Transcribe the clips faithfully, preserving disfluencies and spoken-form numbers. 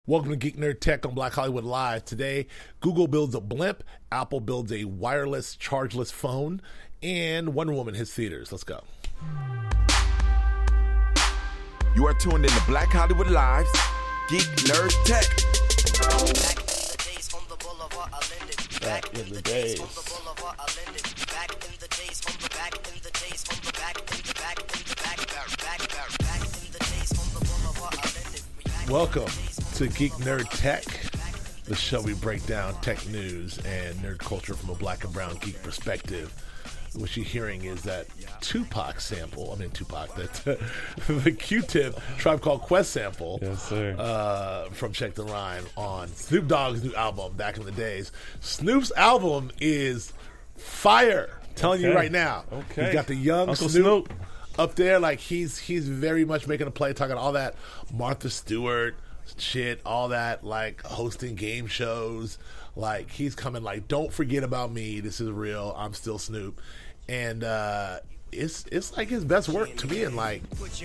Welcome to Geek Nerd Tech on Black Hollywood Live. Today, Google builds a blimp, Apple builds a wireless, chargeless phone, and Wonder Woman hits theaters. Let's go. You are tuned in to Black Hollywood Live's Geek Nerd Tech. Back in the days. Back in the days on the back in the days on the back in the back in the back back back back back in the days on the boulevard I landed. Welcome to Geek Nerd Tech, the show we break down tech news and nerd culture from a black and brown geek perspective. What you're hearing is that Tupac sample, I mean Tupac, that the Q-Tip Tribe Called Quest sample, yes, sir. Uh, from Check the Rhyme on Snoop Dogg's new album back in the days. Snoop's album is fire. I'm telling Okay. you right now. Okay. You got the young Uncle Snoop, Snoop. up there, like he's he's very much making a play, talking all that Martha Stewart shit, all that like hosting game shows. Like he's coming like, don't forget about me. This is real. I'm still Snoop, and uh, it's it's like his best work to me in like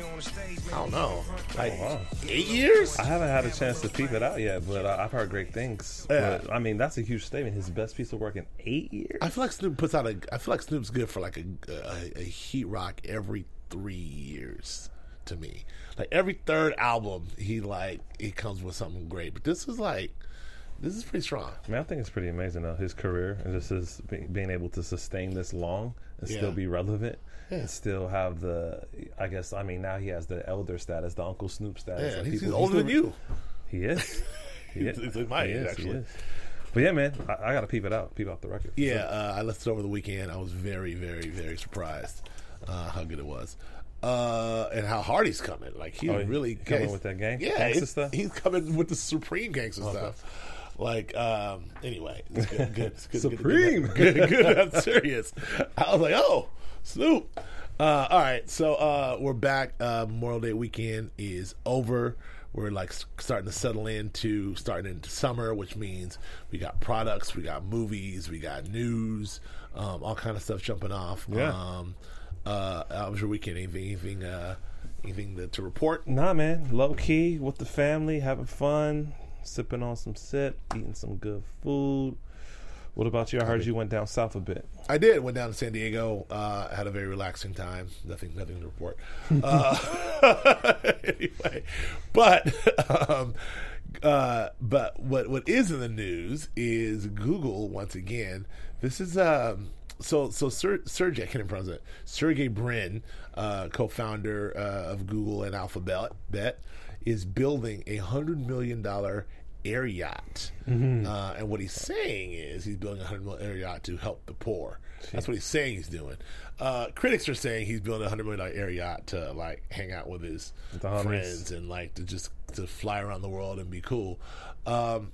I don't know, like Oh, wow. eight years. I haven't had a chance to peep it out yet, but uh, I've heard great things. Yeah. But, I mean, that's a huge statement. His best piece of work in eight years? I feel like Snoop puts out a. I feel like Snoop's good for like a a, a heat rock every three years. To me, like every third album, he like he comes with something great. But this is like, this is pretty strong. I mean, I think it's pretty amazing, though, his career, and just his be, being able to sustain this long and Yeah. still be relevant. Yeah. And still have the, I guess, I mean, now he has the elder status, the Uncle Snoop status. Yeah, Like, he's, people- he's older than still- you. He is. He is. He's in my He age, is, he actually. is. But yeah, man, I, I got to peep it out, peep out the record. Yeah, uh, I listened over the weekend. I was very, very, very surprised uh, how good it was. Uh, and how hard he's coming. Like he's Oh, he- really coming he's- with that gang- yeah, gangsta he's, stuff? he's coming with the supreme gangster Okay. stuff. Like, um, anyway, it's good, good, it's good, Supreme. good, good, good, I'm serious. I was like, oh, Snoop. Uh, all right, so uh, we're back. Uh, Memorial Day weekend is over. We're like s- starting to settle into starting into summer, which means we got products, we got movies, we got news, um, all kind of stuff jumping off. Yeah. Um, uh, how was your weekend? Anything, anything, uh, anything to, to report? Nah, man. Low key with the family, having fun, sipping on some sip, eating some good food. What about you? I heard you went down south a bit. I did. Went down to San Diego. Uh, had a very relaxing time. Nothing, nothing to report. uh, anyway, but um, uh, but what what is in the news is Google once again. This is um, so so Ser, Sergey. I can't even pronounce it. Sergey Brin, uh, co-founder uh, of Google and Alphabet, bet, is building a hundred million dollar air yacht. Mm-hmm. Uh, and what he's saying is he's building a hundred million air yacht to help the poor. That's what he's saying he's doing. Uh, critics are saying he's building a hundred million dollar air yacht to like hang out with his With the homies. friends and like to just to fly around the world and be cool. Um,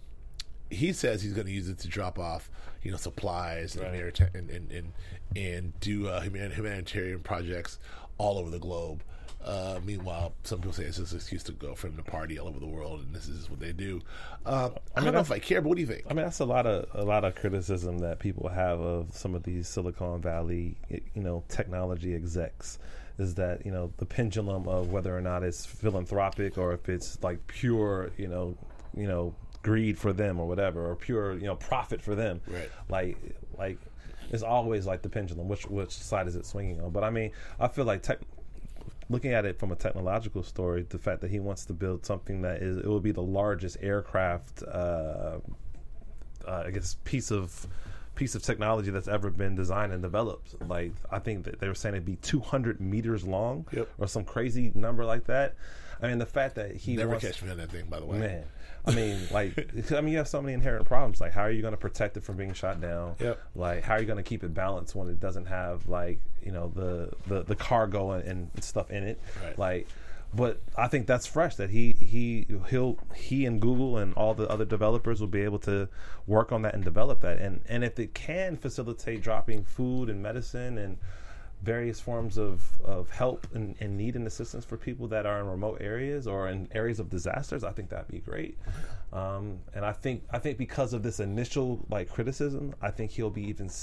he says he's going to use it to drop off, you know, supplies and Right. air and, and and and do uh, human- humanitarian projects all over the globe. Uh, meanwhile, some people say it's just an excuse to go for him to party all over the world, and this is what they do. Um, I, mean, don't know that's- if I care, but what do you think? I mean, that's a lot of a lot of criticism that people have of some of these Silicon Valley, you know, technology execs. Is that, you know, the pendulum of whether or not it's philanthropic or if it's like pure, you know, you know, greed for them or whatever, or pure, you know, profit for them. Right. Like, like it's always like the pendulum. Which which side is it swinging on? But I mean, I feel like tech. Looking at it from a technological story, the fact that he wants to build something that is, it will be the largest aircraft, uh, uh, I guess, piece of piece of technology that's ever been designed and developed. Like, I think that they were saying it'd be two hundred meters long, Yep. or some crazy number like that. I mean, the fact that he Never wants, catch me on that thing, by the way. man. I mean, like, I mean, you have so many inherent problems. Like, how are you going to protect it from being shot down? Yep. Like, how are you going to keep it balanced when it doesn't have, like, you know, the the, the cargo and, and stuff in it? Right. Like, but I think that's fresh. That he he he'll he and Google and all the other developers will be able to work on that and develop that. And and if it can facilitate dropping food and medicine and various forms of, of help and, and need and assistance for people that are in remote areas or in areas of disasters, I think that'd be great. Um, and I think I think because of this initial like criticism, I think he'll be even s-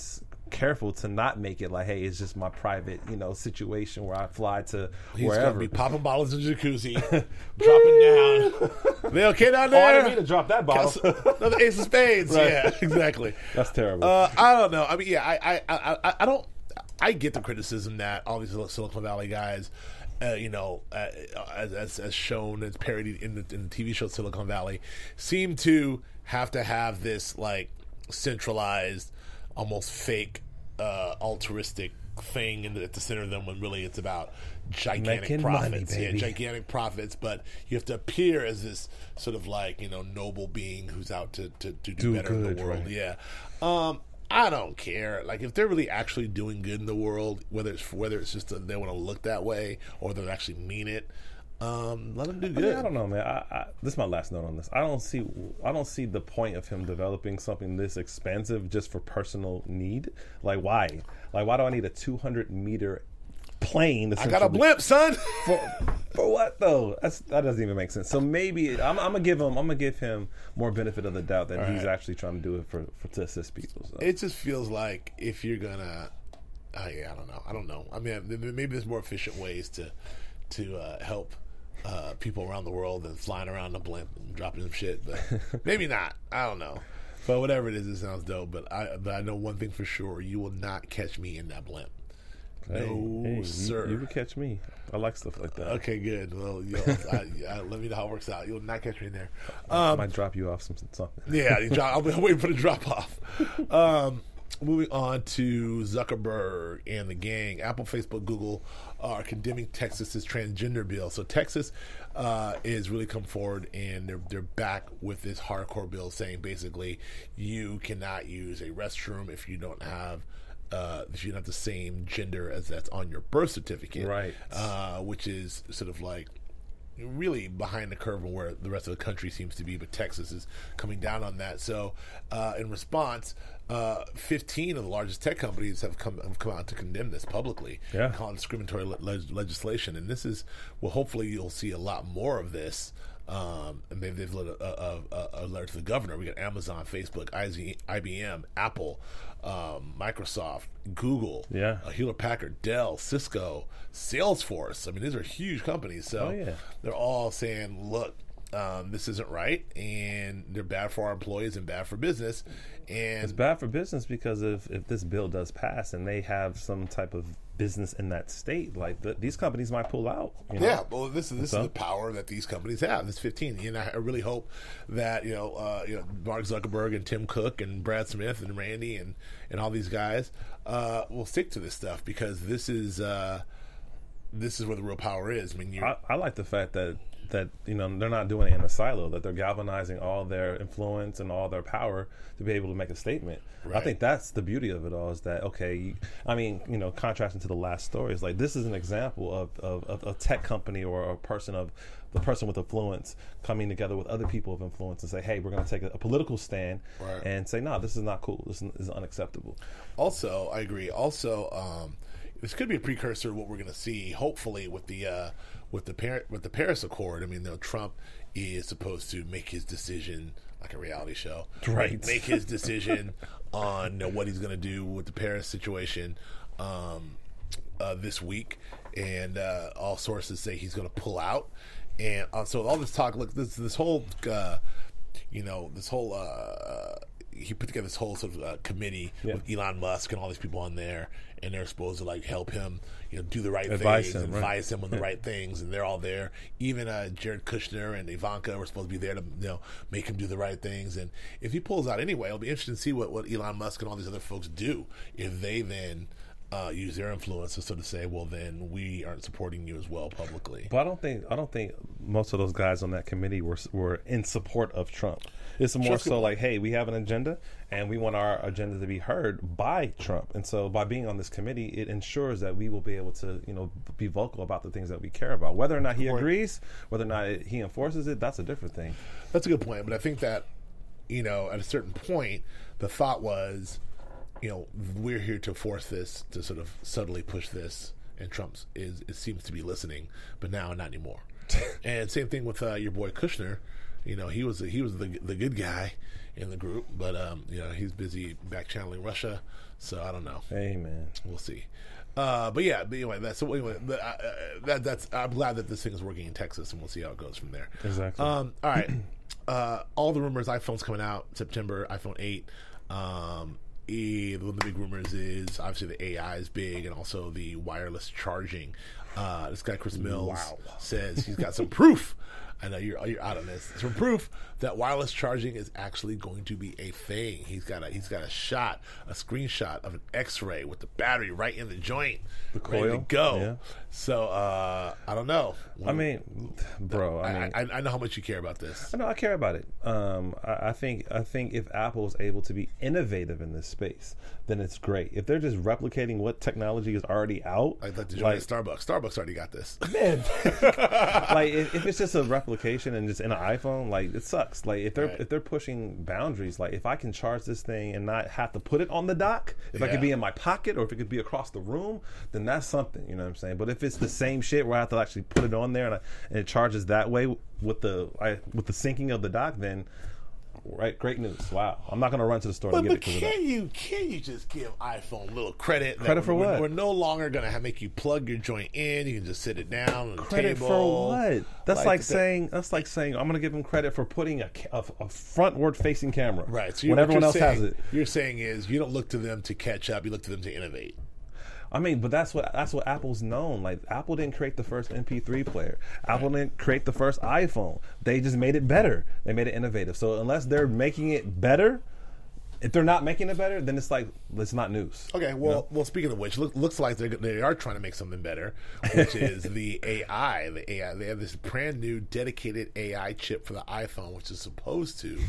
careful to not make it like, hey, it's just my private, you know, situation where I fly to He's wherever. gonna be popping bottles in the jacuzzi, dropping down. They okay down Oh, I there? didn't mean to drop that bottle. Another ace of spades. Right. Yeah, exactly. That's terrible. Uh, I don't know. I mean, yeah, I, I, I, I- I don't. I get the criticism that all these Silicon Valley guys, uh, you know, uh, as, as as shown as parodied in the, in the T V show Silicon Valley, seem to have to have this like centralized, almost fake, uh, altruistic thing in the, at the center of them when really it's about gigantic Making money, profits. Yeah, baby. gigantic profits, but you have to appear as this sort of like, you know, noble being who's out to, to, to do, Do better in good, the world. right. Yeah. Um, I don't care. Like if they're really actually doing good in the world, whether it's whether it's just a, they want to look that way or they actually mean it, um, let them do I, good. mean, I don't know, man. I, I, this is my last note on this. I don't see. I don't see the point of him developing something this expansive just for personal need. Like why? Like why do I need a two hundred meter plane? I got a essentially? blimp, son. For, for what though? That's, that doesn't even make sense. So maybe I'm, I'm gonna give him. I'm gonna give him more benefit of the doubt that All he's right. actually trying to do it for, for to assist people. So. It just feels like if you're gonna, uh, yeah, I don't know. I don't know. I mean, maybe there's more efficient ways to to uh, help uh, people around the world than flying around the blimp and dropping some shit. But maybe not. I don't know. But whatever it is, it sounds dope. But I, but I know one thing for sure: you will not catch me in that blimp. Hey, No, hey, you- sir. You, can catch me. I like stuff like that. Okay, good. Well, yo, I, I, let me know how it works out. You'll not catch me in there. I Um, might drop you off some something. yeah, you drop, I'll be waiting for the drop off. Um, moving on to Zuckerberg and the gang. Apple, Facebook, Google are condemning Texas's transgender bill. So Texas uh, is really come forward and they're they're back with this hardcore bill saying basically you cannot use a restroom if you don't have. Uh, if you don't have the same gender as that's on your birth certificate, Right. Uh, which is sort of like really behind the curve on where the rest of the country seems to be, but Texas is coming down on that. So, uh, in response, uh, fifteen of the largest tech companies have come have come out to condemn this publicly, Yeah. calling it discriminatory le- le- legislation. And this is, well, hopefully you'll see a lot more of this. Um, and they've, they've let a, a, a, a alert to the governor. We got Amazon, Facebook, I B M, Apple, um, Microsoft, Google, Yeah. uh, Hewlett Packard, Dell, Cisco, Salesforce. I mean, these are huge companies. So Oh, yeah. they're all saying, look, um, this isn't right, and they're bad for our employees and bad for business. And It's bad for business because if, if this bill does pass and they have some type of business in that state, like the, these companies might pull out. You know? yeah, well, this is this So? is the power that these companies have. This fifteen, and I really hope that you know, uh, you know, Mark Zuckerberg and Tim Cook and Brad Smith and Randy and and all these guys uh, will stick to this stuff because this is uh, this is where the real power is. I mean, you I, I like the fact that that you know they're not doing it in a silo, that they're galvanizing all their influence and all their power to be able to make a statement. I Right. think that's the beauty of it all, is that okay, you, I mean, you know, contrasting to the last story, is like this is an example of, of, of a tech company or a person of the person with influence coming together with other people of influence and say, hey, we're going to take a, a political stand Right. and say, no, this is not cool, this is, this is unacceptable. Also, I agree. Also, um, this could be a precursor to what we're going to see, hopefully, with the uh, with the Par- with the Paris Accord. I mean, you know, Trump is supposed to make his decision like a reality show, Right. Make his decision on you know, what he's going to do with the Paris situation um, uh, this week, and uh, all sources say he's going to pull out. And uh, so all this talk, look, this this whole, uh, you know, this whole. Uh, he put together this whole sort of uh, committee Yeah. with Elon Musk and all these people on there, and they're supposed to like help him, you know, do the right Advise things, him, right. advise him on the Yeah. right things, and they're all there. Even uh, Jared Kushner and Ivanka were supposed to be there to, you know, make him do the right things. And if he pulls out anyway, it'll be interesting to see what, what Elon Musk and all these other folks do if they then uh, use their influence to sort of say, well, then we aren't supporting you as well publicly. But I don't think I don't think most of those guys on that committee were were in support of Trump. It's more Sure. so like, hey, we have an agenda, and we want our agenda to be heard by Trump. And so, by being on this committee, it ensures that we will be able to, you know, be vocal about the things that we care about. Whether or not he Good point. agrees, whether or not it, he enforces it, that's a different thing. That's a good point, but I think that, you know, at a certain point, the thought was, you know, we're here to force this, to sort of subtly push this, and Trump is it seems to be listening, but now not anymore. And same thing with uh, your boy Kushner. You know, he was he was the the good guy in the group, but um, you know, he's busy back channeling Russia. So I don't know. Hey, man. We'll see. Uh, but yeah, but anyway, that's so anyway. But, uh, that that's. I'm glad that this thing is working in Texas, and we'll see how it goes from there. Exactly. Um, all right. uh, all the rumors: iPhone's coming out September. iPhone eight. Um, e, one of the big rumors is obviously the A I is big, and also the wireless charging. Uh, this guy Chris Mills Wow. says he's got some proof. I know you're you're out on this. Some proof that wireless charging is actually going to be a thing. He's got a he's got a shot, a screenshot of an X-ray with the battery right in the joint, The ready to coil? go. Yeah. So uh, I don't know. I mean, bro. I mean, I, I, I know how much you care about this. I know I care about it. Um, I, I think I think if Apple is able to be innovative in this space, then it's great. If they're just replicating what technology is already out, I'd like to join Starbucks. Starbucks already got this. man, like if, if it's just a replication and just in an iPhone, like it sucks. Like if they're Right. if they're pushing boundaries, like if I can charge this thing and not have to put it on the dock, if I Yeah. could be in my pocket or if it could be across the room, then that's something. You know what I'm saying? But if it's the same shit where I have to actually put it on there and, I, and it charges that way with the I, with the syncing of the dock, then right, great news. Wow, I'm not gonna run to the store But, to get but it because of that. can you can you just give iPhone a little credit? that Credit for we're, what? We're no longer gonna have, make you plug your joint in. You can just sit it down on the Credit table. for what? That's like, the- saying that's like saying I'm gonna give him credit for putting a, ca- a, a frontward facing camera, right. So you- when what everyone you're else saying, has it. You're saying is you don't look to them to catch up. You look to them to innovate. I mean, but that's what that's what Apple's known. Like Apple didn't create the first M P three player. Apple didn't create the first iPhone. They just made it better. They made it innovative. So unless they're making it better, if they're not making it better, then it's like it's not news. Okay, well, well. Speaking of which, look, looks like they're, they are trying to make something better, which is the A I. The A I. They have this brand new dedicated A I chip for the iPhone, which is supposed to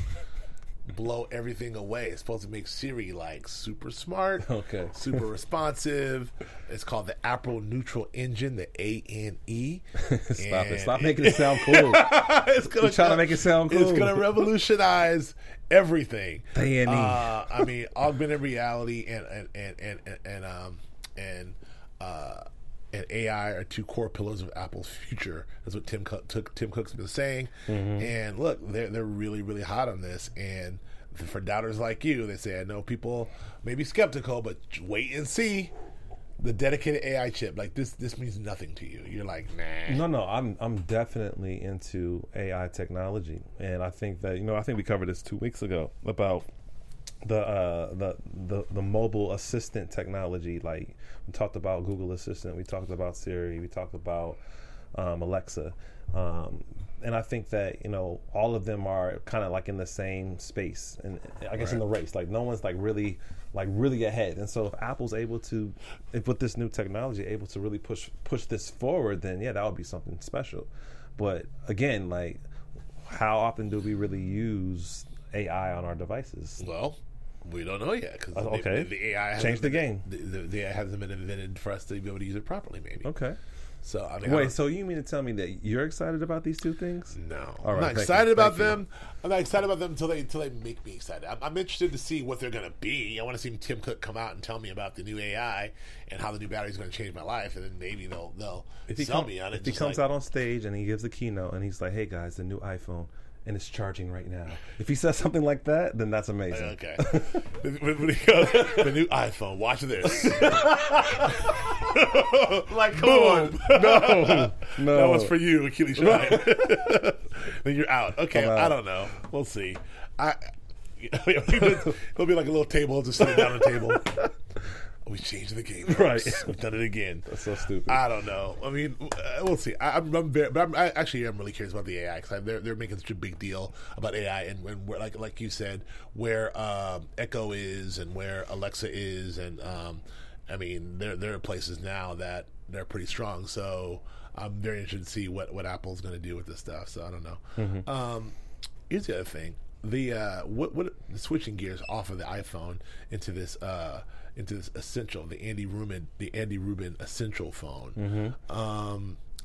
blow everything away. It's supposed to make Siri like super smart, Okay. super responsive. It's called the Apple Neutral Engine, the A N E. Stop it! Stop making it sound cool. It's gonna You're trying to make it sound It's cool. going to revolutionize everything. A N E. Uh, I mean, augmented reality and and and and and, and um and uh. and A I are two core pillars of Apple's future. That's what Tim Cook, took, Tim Cook's been saying. Mm-hmm. And look, they're they're really really hot on this. And for doubters like you, they say I know people may be skeptical, but wait and see the dedicated A I chip. Like this, this means nothing to you. You're like, nah. No, no, I'm I'm definitely into A I technology, and I think that you know I think we covered this two weeks ago about the uh, the the the mobile assistant technology. Like we talked about Google Assistant, we talked about Siri, we talked about um, Alexa, um, and I think that you know all of them are kind of like in the same space, and I guess in the race. Like no one's like really like really ahead. And so if Apple's able to, if with this new technology, able to really push push this forward, then yeah, that would be something special. But again, like how often do we really use A I on our devices? Well, we don't know yet because Uh, okay. the, the A I hasn't Change the been- game. The, the, the A I hasn't been invented for us to be able to use it properly. Maybe. Okay. So I mean, I Wait, don't- so you mean to tell me that you're excited about these two things? No, All I'm right, not thank you. excited about Thank you. them. I'm not excited about them until they until they make me excited. I'm, I'm interested to see what they're going to be. I want to see Tim Cook come out and tell me about the new A I and how the new battery is going to change my life, and then maybe they'll they'll If he, sell come- me on it. if he just comes like- out on stage and he gives a keynote and he's like, "Hey guys, the new iPhone and it's charging right now." If he says something like that, then that's amazing. Okay. when, when he goes, the new iPhone. Watch this. Like, come Boom. on, no, no. That was for you, Achilles Shrine. Then you're out. Okay, I'm out. I don't know. We'll see. I. It'll be like a little table, just sitting down at a table. We changed the game, folks. Right. We've done it again. That's so stupid. I don't know. I mean, uh, we'll see. I, I'm, I'm very, but I'm, I actually am really curious about the A I because they're they're making such a big deal about A I and, and where, like like you said, where um, Echo is and where Alexa is, and um, I mean, there there are places now that they're pretty strong. So I'm very interested to see what what Apple's going to do with this stuff. So I don't know. Mm-hmm. Um, here's the other thing. The uh, what what switching gears off of the iPhone into this uh, into this essential the Andy Rubin the Andy Rubin essential phone. Mm-hmm. Um,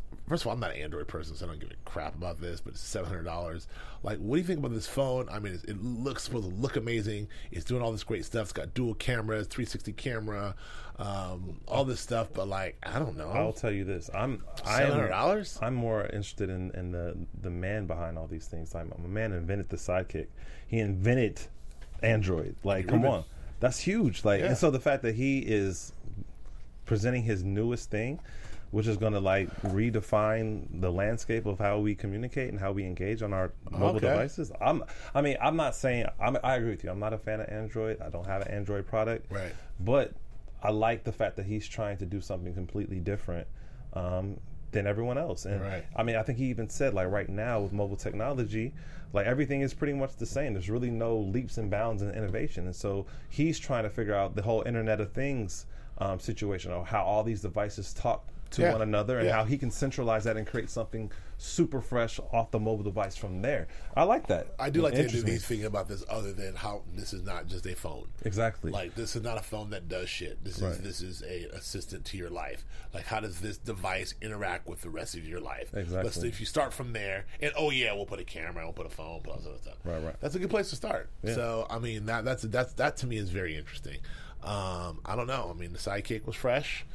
first of all, I'm not an Android person, so I don't give a crap about this, but it's seven hundred dollars. Like, what do you think about this phone? I mean, it, it looks supposed to look amazing. It's doing all this great stuff. It's got dual cameras, three sixty camera, um, all this stuff, but, like, I don't know. I'll tell you this. I'm seven hundred dollars? I'm more interested in, in the, the man behind all these things. I'm, a man invented the Sidekick. He invented Android. Like, come on. That's huge. Like, Yeah. and so the fact that he is presenting his newest thing, which is going to like redefine the landscape of how we communicate and how we engage on our mobile Okay. devices. I'm, I mean, I'm not saying I'm, I agree with you. I'm not a fan of Android. I don't have an Android product. Right. But I like the fact that he's trying to do something completely different um, than everyone else. And Right. I mean, I think he even said like right now with mobile technology, like everything is pretty much the same. There's really no leaps and bounds in innovation. And so he's trying to figure out the whole Internet of Things um, situation, or how all these devices talk to Yeah. one another, and Yeah. how he can centralize that and create something super fresh off the mobile device from there. I like that. I do like It that interests me. he's thinking about this other than how this is not just a phone. Exactly. Like, this is not a phone that does shit. This is Right. this is a assistant to your life. Like, how does this device interact with the rest of your life? Exactly. Let's, if you start from there, and oh yeah, we'll put a camera, we'll put a phone, put all this other stuff. Right, right. That's a good place to start. Yeah. So, I mean, that that's that's that to me is very interesting. Um, I don't know. I mean, the Sidekick was fresh.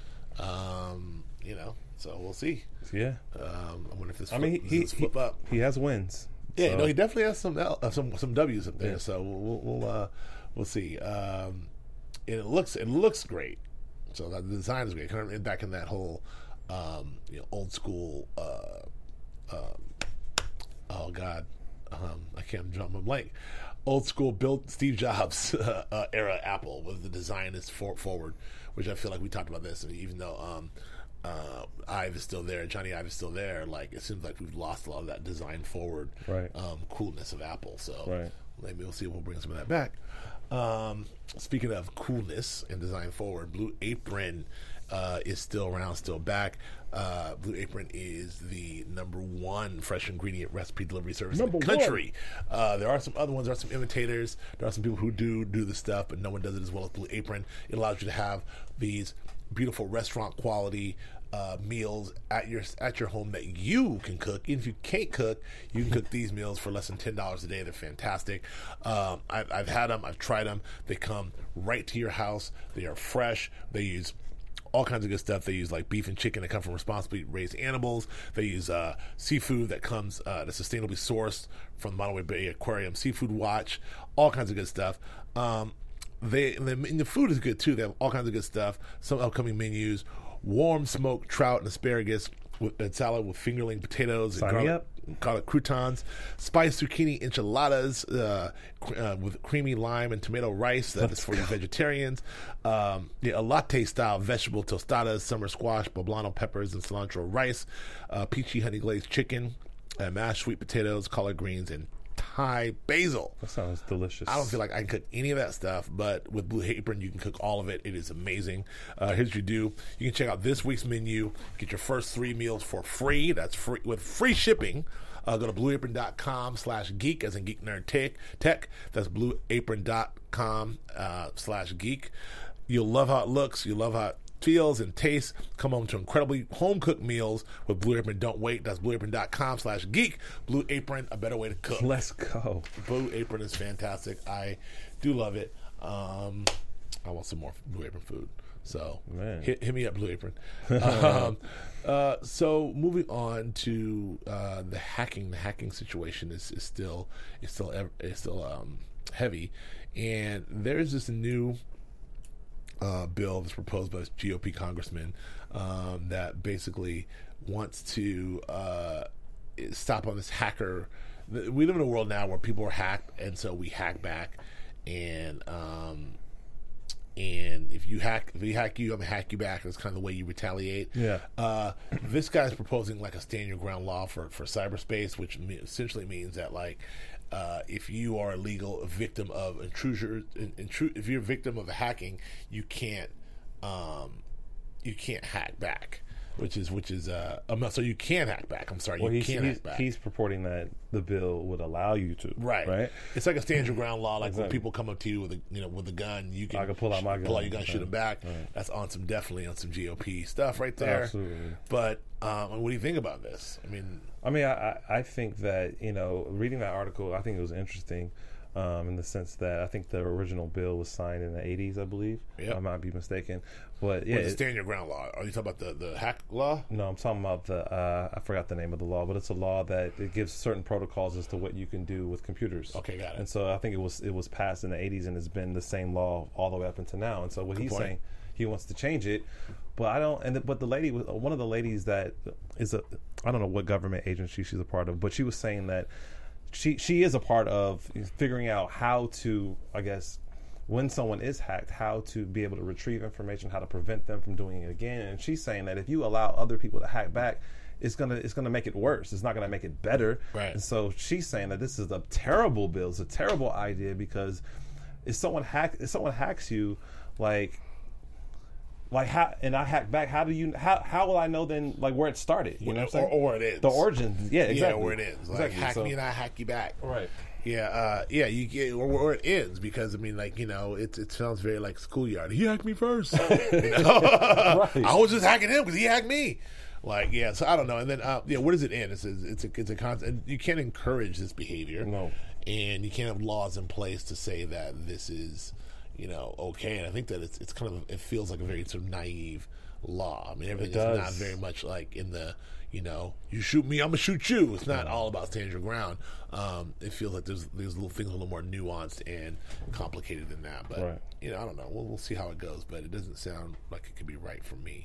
Um, you know, so we'll see. yeah. Um, I wonder if this I flip, mean, he this he, flip up. he has wins. Yeah, So- no, he definitely has some L- uh, some some W's up there. Yeah. So we'll we'll uh, we'll see. Um, and it looks it looks great. So that the design is great. Kind of back in that whole um, you know old school. Uh, um, oh God, um, I can't draw my blank. Old school built Steve Jobs uh, uh, era Apple, where the design is for, forward, which I feel like we talked about this. And even though um, uh, Ive is still there, Johnny Ive is still there, like it seems like we've lost a lot of that design forward Right. um, coolness of Apple. So Right. maybe we'll see if we'll bring some of that back. Um, speaking of coolness and design forward, Blue Apron uh, is still around, still back. Uh, Blue Apron is the number one fresh ingredient recipe delivery service Number in the country. Uh, there are some other ones. There are some imitators. There are some people who do do the stuff, but no one does it as well as Blue Apron. It allows you to have these beautiful restaurant quality uh, meals at your at your home that you can cook. Even if you can't cook, you can cook these meals for less than ten dollars a day. They're fantastic. Um, I've, I've had them. I've tried them. They come right to your house. They are fresh. They use all kinds of good stuff. They use like beef and chicken that come from responsibly raised animals. They use uh, seafood that comes uh, that's sustainably sourced from the Monterey Bay Aquarium Seafood Watch. All kinds of good stuff. Um, they and the, and the food is good too. They have all kinds of good stuff. Some upcoming menus: warm smoked trout and asparagus with and salad with fingerling potatoes Sign and me garlic, garlic croutons, spiced zucchini enchiladas uh, cr- uh, with creamy lime and tomato rice. That is for you vegetarians. Um, yeah, a latte style vegetable tostadas, summer squash, poblano peppers, and cilantro rice. Uh, peachy honey glazed chicken, uh, mashed sweet potatoes, collard greens, and Thai basil. That sounds delicious. I don't feel like I can cook any of that stuff, but with Blue Apron, you can cook all of it. It is amazing. Uh, here's what you do. You can check out this week's menu. Get your first three meals for free. That's free with free shipping. Uh, go to blueapron.com slash geek, as in Geek Nerd Tech. Tech. That's blueapron.com uh, slash geek. You'll love how it looks. You'll love how it feels and tastes. Come home to incredibly home-cooked meals with Blue Apron. Don't wait. That's blueapron.com slash geek. Blue Apron, a better way to cook. Let's go. Blue Apron is fantastic. I do love it. Um, I want some more Blue Apron food. So Man. hit, hit me up, Blue Apron. um, uh, so moving on to uh, the hacking. The hacking situation is, is still is still ev- is still um, heavy, and there's this new uh, bill that's proposed by this G O P congressman um, that basically wants to uh, stop on this hacker. We live in a world now where people are hacked, and so we hack back, and um, and if you hack, if we hack you, I'm gonna hack you back. That's kind of the way you retaliate. Yeah. Uh, this guy's proposing like a stand your ground law for for cyberspace, which me- essentially means that like uh, if you are a legal victim of intrusion, intru- if you're a victim of a hacking, you can't um, you can't hack back. which is which is uh, um, so you can hack back. I'm sorry, Well, you he's, can he's, hack back. he's purporting that the bill would allow you to. Right, Right. It's like a stand your ground law. Like when Exactly. people come up to you with a you know with a gun, you can I can pull out my pull out gun. your gun, shoot Right. them back. Right. That's on some definitely on some G O P stuff right there. Absolutely. But um, what do you think about this? I mean, I mean, I, I I think that, you know, reading that article, I think it was interesting um, in the sense that I think the original bill was signed in the eighties, I believe. Yep. I might be mistaken. But yeah, what's the it- stand your ground law? Are you talking about the, the hack law? no, I'm talking about the, uh, I forgot the name of the law, but it's a law that it gives certain protocols as to what you can do with computers. Okay, got it. And so I think it was it was passed in the eighties and it's been the same law all the way up until now. And so what he's point. saying, he wants to change it, but I don't. And the, but the lady, was one of the ladies that is a, I don't know what government agency she's a part of, but she was saying that she she is a part of figuring out how to, I guess, when someone is hacked, how to be able to retrieve information, how to prevent them from doing it again. And she's saying that if you allow other people to hack back, it's gonna it's gonna make it worse. It's not gonna make it better. Right. And so she's saying that this is a terrible bill. It's a terrible idea because if someone hack if someone hacks you, like. Like how and I hack back. How do you? How how will I know then? Like where it started? You know what I'm saying? Or, or where it is. The origin. Yeah, exactly. Yeah, where it is. Like Exactly. hack So- me and I hack you back. Right. Yeah, uh, yeah, you get or where it ends because I mean, like you know, it it sounds very like schoolyard. He hacked me first. You know? Right. I was just hacking him because he hacked me. Like yeah, so I don't know. And then uh, yeah, where does it end? It's a, it's a it's a constant. You can't encourage this behavior. No. And you can't have laws in place to say that this is you know okay. And I think that it's it's kind of it feels like a very sort of naive law. I mean, everything is does. not very much like in the, you know, you shoot me, I'm gonna shoot you. It's not all about stand your ground. Um, it feels like there's there's little things a little more nuanced and complicated than that. But Right. you know, I don't know. We'll, we'll see how it goes. But it doesn't sound like it could be right for me.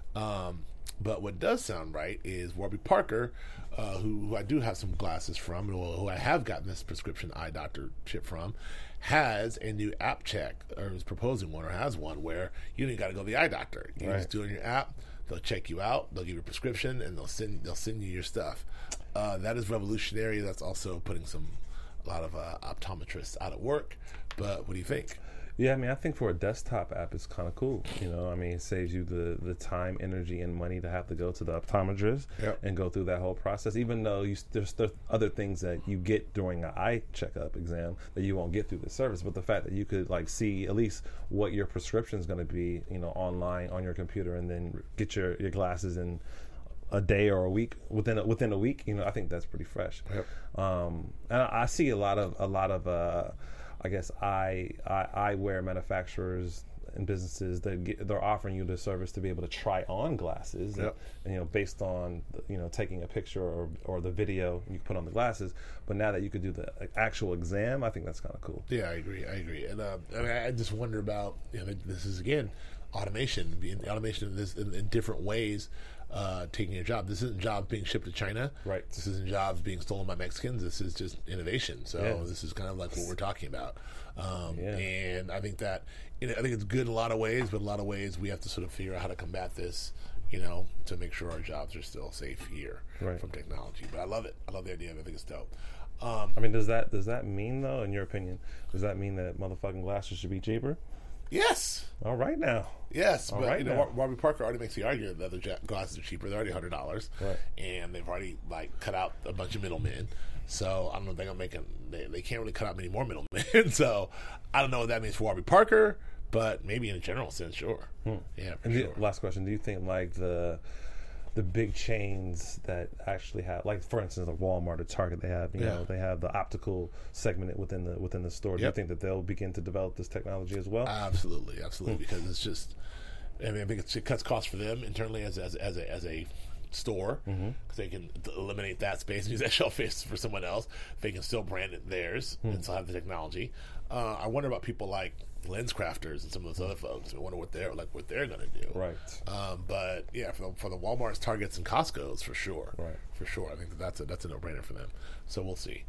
Um, but what does sound right is Warby Parker, uh, who, who I do have some glasses from, and who I have gotten this prescription eye doctor ship from, has a new app check, or is proposing one, or has one, where you don't got to go to the eye doctor. You Right. just do it on your app. They'll check you out. They'll give you a prescription, and they'll send they'll send you your stuff. Uh, that is revolutionary. That's also putting some a lot of uh, optometrists out of work. But what do you think? Yeah, I mean, I think for a desktop app, it's kind of cool. You know, I mean, it saves you the, the time, energy, and money to have to go to the optometrist Yep. and go through that whole process. Even though you, there's, there's other things that you get during an eye checkup exam that you won't get through the service. But the fact that you could like see at least what your prescription is going to be, you know, online on your computer, and then get your, your glasses in a day or a week within a, within a week, you know, I think that's pretty fresh. Yep. Um, and I, I see a lot of a lot of. Uh, I guess eye, eye eyewear manufacturers and businesses that get, they're offering you the service to be able to try on glasses, Yep. and, you know, based on you know taking a picture or or the video you can put on the glasses. But now that you could do the actual exam, I think that's kind of cool. Yeah, I agree. I agree. And uh, I mean, I just wonder about you know this is again automation, being automation in this in, in different ways. Uh, taking your job. This isn't jobs being shipped to China. Right. This isn't jobs being stolen by Mexicans. This is just innovation. So Yeah. this is kind of like what we're talking about. Um, Yeah. And I think that you know, I think it's good in a lot of ways, but in a lot of ways we have to sort of figure out how to combat this. You know, to make sure our jobs are still safe here Right. from technology. But I love it. I love the idea of it. I think it's dope. Um, I mean, does that does that mean though, in your opinion, does that mean that motherfucking glasses should be cheaper? yes. All right now. Yes, All but right you know, now. War- Warby Parker already makes the argument that the ja- glasses are cheaper. They're already hundred dollars, Right. and they've already like cut out a bunch of middlemen. So I don't know if they're gonna make them. They, they can't really cut out many more middlemen. So I don't know what that means for Warby Parker, but maybe in a general sense, sure. Yeah, for And sure. the last question: do you think like the the big chains that actually have, like for instance, a Walmart or Target, they have you Yeah. know they have the optical segment within the within the store. Do you Yep. think that they'll begin to develop this technology as well? Absolutely, absolutely, because it's just. I mean, I think it's, it cuts costs for them internally as as as a as a store because they can eliminate that space and use that shelf space for someone else. They can still brand it theirs and still have the technology. Uh, I wonder about people like lens crafters and some of those other folks. I wonder what they're like what they're going to do. Right. Um, but yeah, for the, for the Walmarts, Targets, and Costco's for sure. Right. For sure, I think that that's a that's a no brainer for them. So we'll see.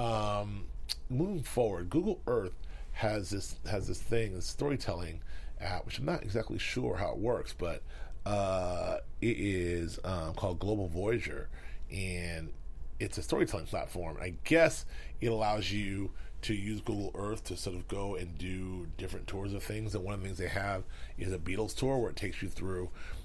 Um, moving forward, Google Earth has this has this thing, this storytelling app, which I'm not exactly sure how it works, but uh, it is um, called Global Voyager, and it's a storytelling platform. I guess it allows you to use Google Earth to sort of go and do different tours of things. And one of the things they have is a Beatles tour where it takes you through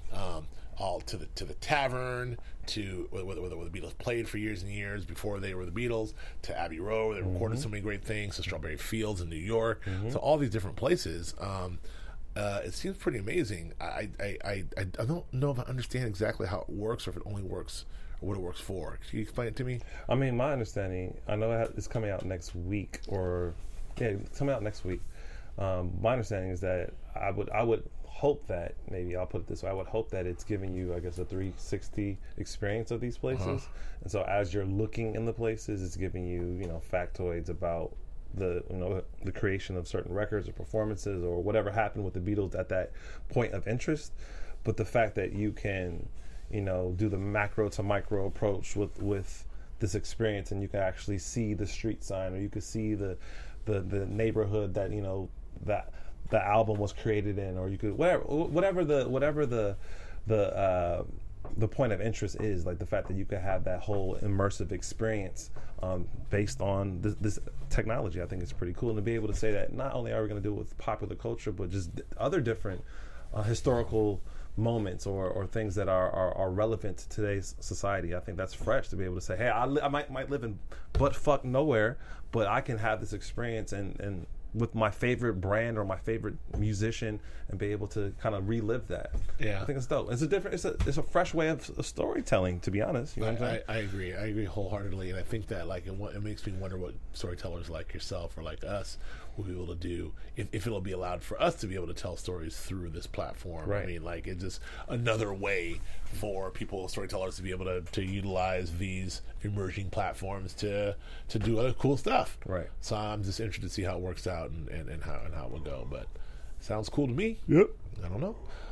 Um, all to the to the tavern, to where, where, where the Beatles played for years and years before they were the Beatles, to Abbey Road, where they recorded Mm-hmm. so many great things, to Strawberry Fields in New York, so all these different places. Um, uh, it seems pretty amazing. I I, I I I don't know if I understand exactly how it works, or if it only works, or what it works for. Can you explain it to me? I mean, my understanding, I know it ha- it's coming out next week, or yeah, it's coming out next week. Um, my understanding is that I would I would hope that, maybe I'll put it this way, I would hope that it's giving you, I guess, a three sixty experience of these places. Uh-huh. And so as you're looking in the places, it's giving you, you know, factoids about the, you know, the creation of certain records or performances or whatever happened with the Beatles at that point of interest. But the fact that you can, you know, do the macro to micro approach with with this experience, and you can actually see the street sign, or you can see the the, the neighborhood that, you know, that the album was created in, or you could whatever whatever the whatever the the uh, the point of interest is, like the fact that you could have that whole immersive experience um, based on this, this technology. I think it's pretty cool, and to be able to say that not only are we going to do it with popular culture, but just other different uh, historical moments or, or things that are, are, are relevant to today's society. I think that's fresh to be able to say, hey, I, li- I might might live in butt fuck nowhere, but I can have this experience and, and with my favorite brand or my favorite musician and be able to kind of relive that. Yeah. I think it's dope. It's a different, it's a, it's a fresh way of, of storytelling, to be honest. You know I, what I'm saying? I, I agree. I agree wholeheartedly, and I think that like it, wa- it makes me wonder what storytellers like yourself or like us will be able to do if, if it'll be allowed for us to be able to tell stories through this platform. Right. I mean, like it's just another way for people, storytellers, to be able to, to utilize these emerging platforms to to do other cool stuff. Right. So I'm just interested to see how it works out and, and, and how and how it will go. But sounds cool to me. Yep. I don't know.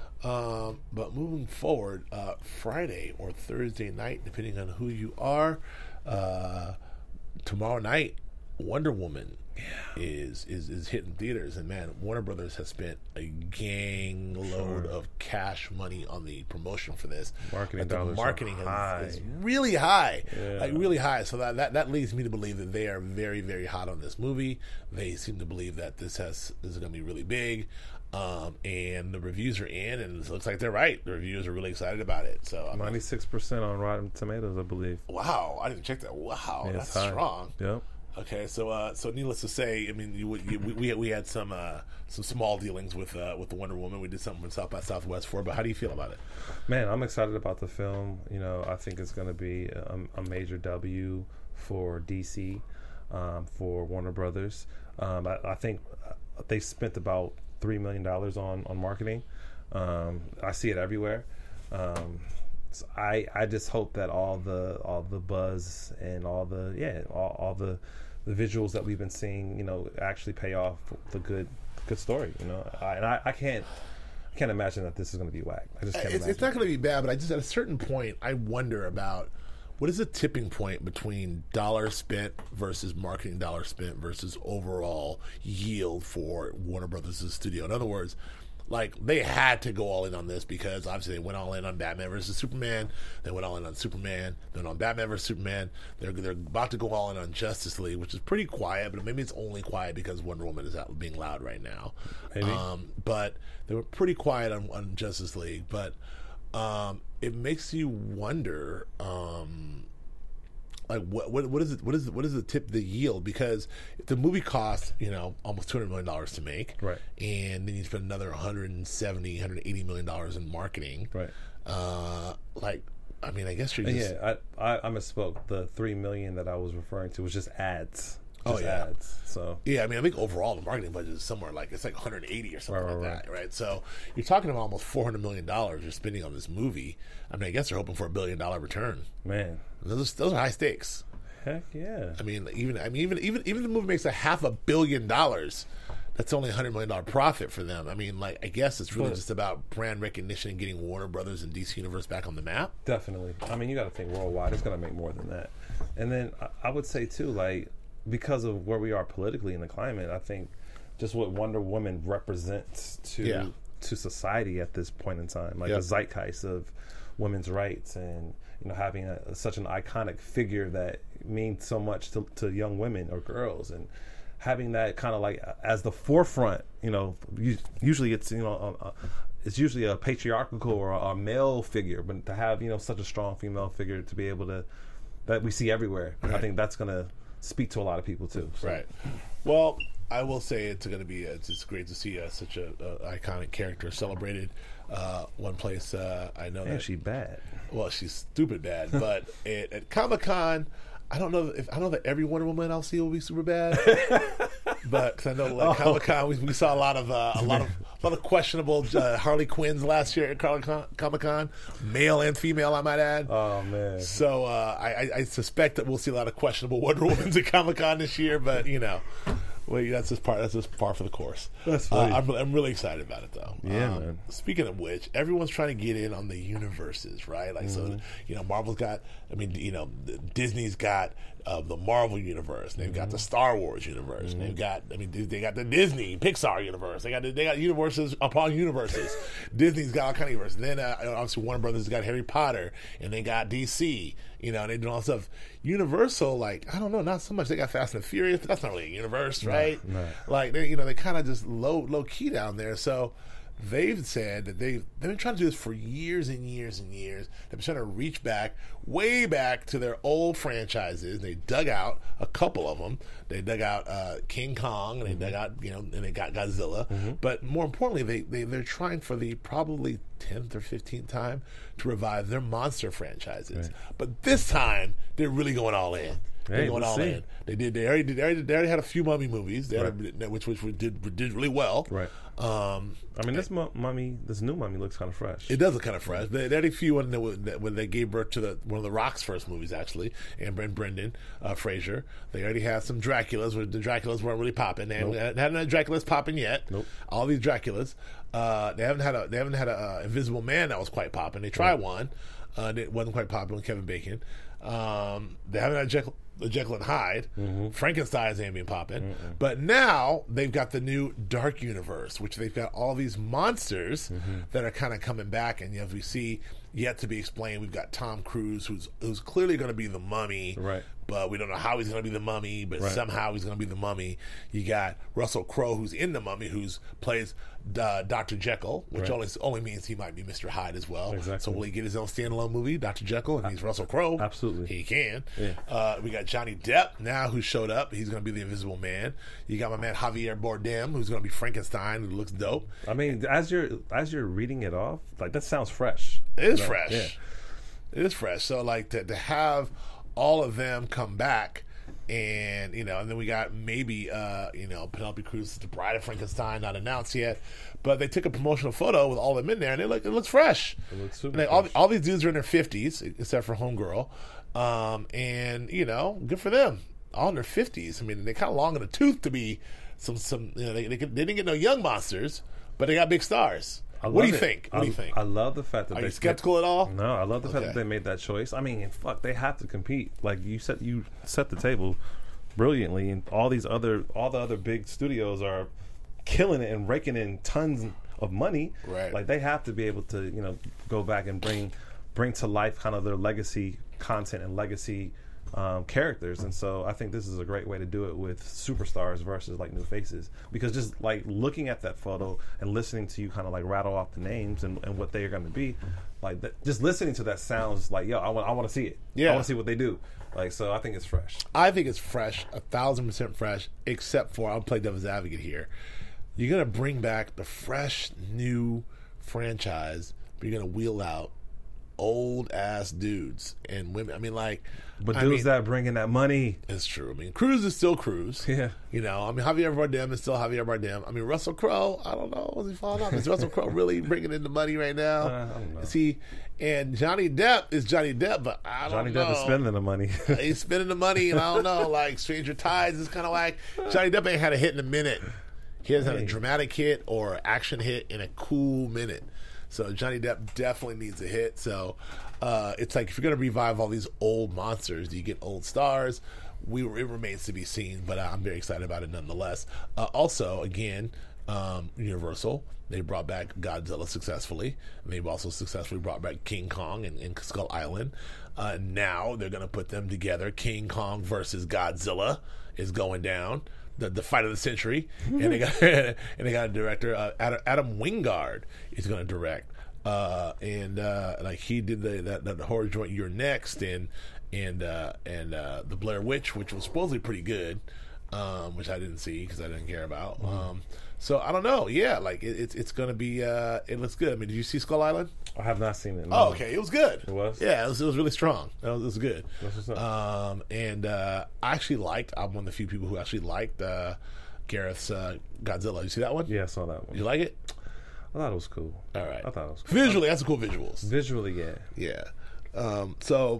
Um, but moving forward, uh, Friday or Thursday night, depending on who you are, uh, tomorrow night, Wonder Woman is, is is hitting theaters, and man, Warner Brothers has spent a gang load Sure. of cash money on the promotion for this. Marketing Like, the dollars are marketing high. is, is really high, Yeah. like really high. So that, that that leads me to believe that they are very very hot on this movie. They seem to believe that this has this is going to be really big. Um, and the reviews are in, and it looks like they're right. The reviews are really excited about it. So, I'm like, ninety-six percent on Rotten Tomatoes, I believe. wow, I didn't check that. Wow, Yeah, that's it's high. strong. Yep. Okay, so uh, so needless to say, I mean, you, you, we we we had some uh, some small dealings with uh, with the Wonder Woman. We did something with South by Southwest for, but how do you feel about it? Man, I'm excited about the film. You know, I think it's going to be a, a major W for D C, um, for Warner Brothers. Um, I, I think they spent about three million dollars on on marketing. Um, I see it everywhere. Um, so I I just hope that all the all the buzz and all the yeah all, all the the visuals that we've been seeing, you know, actually pay off the good good story. You know, I, and I, I can't. I can't imagine that this is going to be whack. I just can't It's, imagine. it's not going to be bad, but I just at a certain point, I wonder about what is the tipping point between dollars spent versus marketing dollars spent versus overall yield for Warner Brothers' studio. In other words, like they had to go all in on this because obviously they went all in on Batman versus Superman. They went all in on Superman. They went on Batman versus Superman. They're they're about to go all in on Justice League, which is pretty quiet, but maybe it's only quiet because Wonder Woman is out being loud right now. Maybe. Um, but they were pretty quiet on, on Justice League. But um, it makes you wonder. Um, Like what what what is it? What is it, what is the tip the yield? Because if the movie costs you know almost two hundred million dollars to make, Right. and then you spend another one hundred seventy, one hundred eighty million dollars in marketing, Right. Uh, like I mean, I guess you're just Yeah, I, I I misspoke. The three million that I was referring to was just ads. Oh, Just yeah. ads. So yeah. I mean, I think overall the marketing budget is somewhere like it's like one hundred eighty or something Right, like right, that, right? So you're talking about almost four hundred million dollars you're spending on this movie. I mean, I guess they're hoping for a billion dollar return. man, Those those are high stakes. heck yeah. I mean, even I mean, even even even the movie makes a half a billion dollars. That's only a hundred million dollar profit for them. I mean, like I guess it's really But- just about brand recognition and getting Warner Brothers and D C Universe back on the map. Definitely. I mean, you got to think worldwide. It's going to make more than that. And then I, I would say too, like because of where we are politically in the climate, I think just what Wonder Woman represents to Yeah. to society at this point in time, like Yep. the zeitgeist of women's rights and you know having a, such an iconic figure that means so much to, to young women or girls and having that kind of like as the forefront, you know, u- usually it's, you know, uh, uh, it's usually a patriarchal or a, a male figure, but to have, you know, such a strong female figure to be able to, that we see everywhere, right. I think that's going to speak to a lot of people too. So. Right. Well, I will say it's going to be, it's, it's great to see uh, such a, a iconic character celebrated. Uh, one place uh, I know Man, that she bad. Well, she's stupid bad, but at, at Comic Con, I don't know if I know that every Wonder Woman I'll see will be super bad, but cause I know like, oh. Comic Con we, we saw a lot of uh, a lot of a lot of questionable uh, Harley Quinns last year at Comic Con, male and female, I might add. Oh man! So uh, I, I suspect that we'll see a lot of questionable Wonder Womans at Comic Con this year, but you know. Well, that's just part. That's just par for the course. That's funny. Uh, I'm, I'm really excited about it, though. Yeah, um, man. Speaking of which, everyone's trying to get in on the universes, right? Like, mm-hmm. so you know, Marvel's got. I mean, you know, Disney's got uh, the Marvel universe. They've mm-hmm. got the Star Wars universe. Mm-hmm. They've got. I mean, they got the Disney Pixar universe. They got. They got universes upon universes. Disney's got all kind of universes. And then uh, obviously Warner Brothers has got Harry Potter, and they got D C. You know, and they do all stuff. Universal, like, I don't know, not so much. They got Fast and Furious, but that's not really a universe, right? No, no. Like, they, you know, they kind of just low low key down there. So they've said that they've, they've been trying to do this for years and years and years. They've been trying to reach back, way back to their old franchises. They dug out a couple of them. They dug out uh, King Kong, and they mm-hmm. dug out, you know, and they got Godzilla. Mm-hmm. But more importantly, they, they, they're trying for the probably tenth or fifteenth time to revive their monster franchises. Right. But this time, they're really going all in. They're Hey, going we'll all see. in. They did. They already did. They already, they already had a few mummy movies, they Right. had a, which which did did really well. Right. Um, I mean, this mu- mummy, this new mummy looks kind of fresh. it does look kind of fresh. They, they had a few when they, when they gave birth to the one of the Rock's first movies, actually, and Brendan uh, Fraser. They already had some Draculas, where the Draculas weren't really popping. They Nope. haven't had any Draculas popping yet. Nope. All these Draculas. Uh, they haven't had a they haven't had a uh, Invisible Man that was quite popping. They tried Right. one. Uh, it wasn't quite popular with Kevin Bacon. Um, they haven't had Jekyll, Jekyll and Hyde. Mm-hmm. Frankenstein's ain't been popping. Mm-mm. But now they've got the new Dark Universe, which they've got all these monsters mm-hmm. that are kind of coming back. And as we see, yet to be explained, we've got Tom Cruise, who's who's clearly going to be the Mummy. Right. But we don't know how he's going to be the Mummy, but Right. somehow he's going to be the Mummy. You got Russell Crowe, who's in the Mummy, who's plays uh, Doctor Jekyll, which Right. only only means he might be Mister Hyde as well. Exactly. So will he get his own standalone movie, Doctor Jekyll, and he's Russell Crowe? Absolutely. He can. Yeah. Uh, we got Johnny Depp now, who showed up. He's going to be the Invisible Man. You got my man Javier Bardem, who's going to be Frankenstein, who looks dope. I mean, as you're as you're reading it off, like that sounds fresh. It is You know? fresh. Yeah. It is fresh. So like to, to have all of them come back. And you know, and then we got maybe uh, you know Penelope Cruz, the Bride of Frankenstein, not announced yet, but they took a promotional photo with all of them in there, and it look it looks fresh. It looks super And they, all, fresh. all these dudes are in their fifties, except for Homegirl, um, and you know, good for them, all in their fifties. I mean, they're kind of long in the tooth to be some some. You know, they they, could, they didn't get no young monsters, but they got big stars. I What do love you it. think? What I, do you think? I love the fact that Are they you skeptical at all? No, I love the fact Okay. that they made that choice. I mean, fuck, they have to compete. Like you said, you set the table brilliantly, and all these other, all the other big studios are killing it and raking in tons of money. Right. Like they have to be able to, you know, go back and bring, bring to life kind of their legacy content and legacy um, characters. And so I think this is a great way to do it with superstars versus like new faces, because just like looking at that photo and listening to you kind of like rattle off the names and, and what they are going to be like, that, just listening to that sounds like, yo, I want, I want to see it. Yeah. I want to see what they do. Like, so I think it's fresh. I think it's fresh, a thousand percent fresh, except for, I'll play devil's advocate here. You're going to bring back the fresh, new franchise, but you're going to wheel out old ass dudes and women. I mean, like, But I dudes mean, that bring in that money. it's true. I mean, Cruz is still Cruz. Yeah. You know, I mean, Javier Bardem is still Javier Bardem. I mean, Russell Crowe, I don't know. Was he falling off? Is Russell Crowe really bringing in the money right now? Uh, I don't know. Is he? And Johnny Depp is Johnny Depp, but I don't Johnny know. Depp is spending the money. He's spending the money, and I don't know. Like Stranger Tides is kind of like Johnny Depp ain't had a hit in a minute. He hasn't had a Hey. dramatic hit or action hit in a cool minute. So Johnny Depp definitely needs a hit. So uh, it's like if you're going to revive all these old monsters, do you get old stars? We it remains to be seen, but I'm very excited about it nonetheless. Uh, also, again, um, Universal, they brought back Godzilla successfully, and they've also successfully brought back King Kong and, and Skull Island. Uh, now they're going to put them together. King Kong versus Godzilla is going down. the, the fight of the century, and they got and they got a director, uh, Adam, Adam Wingard is going to direct, uh, and uh, like he did the that, that horror joint You're Next, and and uh, and uh, the Blair Witch, which was supposedly pretty good, um, which I didn't see because I didn't care about. Mm-hmm. Um, so I don't know. Yeah, like it, it's it's going to be. Uh, it looks good. I mean, did you see Skull Island? I have not seen it. No. Oh, okay. It was good. It was? Yeah, it was, it was really strong. It was, it was good. That's what's up. Um, and uh, I actually liked, I'm one of the few people who actually liked uh, Gareth's uh, Godzilla. You see that one? Yeah, I saw that one. You like it? I thought it was cool. All right. I thought it was cool. Visually, that's cool visuals. Visually, yeah. Yeah. Um, so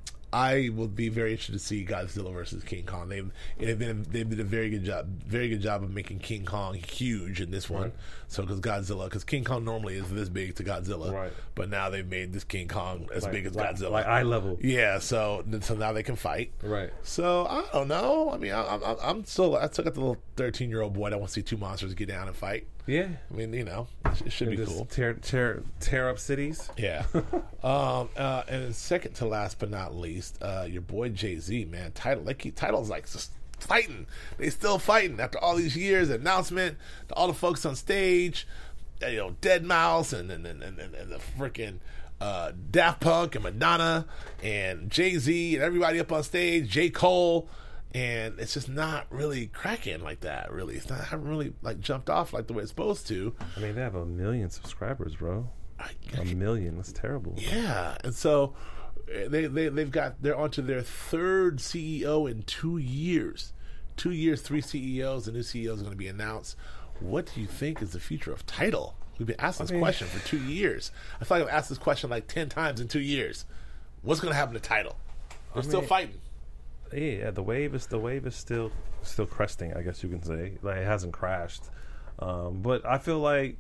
I will be very interested to see Godzilla versus King Kong. They've they've been they've did a very good job, very good job of making King Kong huge in this one. Right. So because Godzilla, because King Kong normally is this big to Godzilla, Right. but now they've made this King Kong as Like- big as like- Godzilla, like eye level. Yeah. So so now they can fight. Right. So I don't know. I mean, I, I, I'm still. I still got the little thirteen year old boy that wants to see two monsters get down and fight. Yeah. I mean, you know, it should And be just cool. Tear, tear, tear up cities. Yeah. um, uh, and then second to last but not least, uh, your boy Jay-Z, man. Title, like he, title's like just fighting. They still fighting after all these years. Announcement to all the folks on stage, uh, you know, dead mouse and and and, and, and the freaking uh, Daft Punk and Madonna and Jay-Z and everybody up on stage, J. Cole. And it's just not really cracking like that. Really, it's not. I haven't really like jumped off like the way it's supposed to. I mean, they have a million subscribers, bro. I, A million. That's terrible. Yeah, and so uh, they they they've got they're onto their third C E O in two years. Two years, three C E Os. The new C E O is going to be announced. What do you think is the future of Tidal? We've been asking this mean- question for two years. I feel like I've asked this question like ten times in two years. What's going to happen to Tidal? They're I still mean- fighting. Yeah, the wave is the wave is still still cresting. I guess you can say, like, it hasn't crashed. Um, but I feel like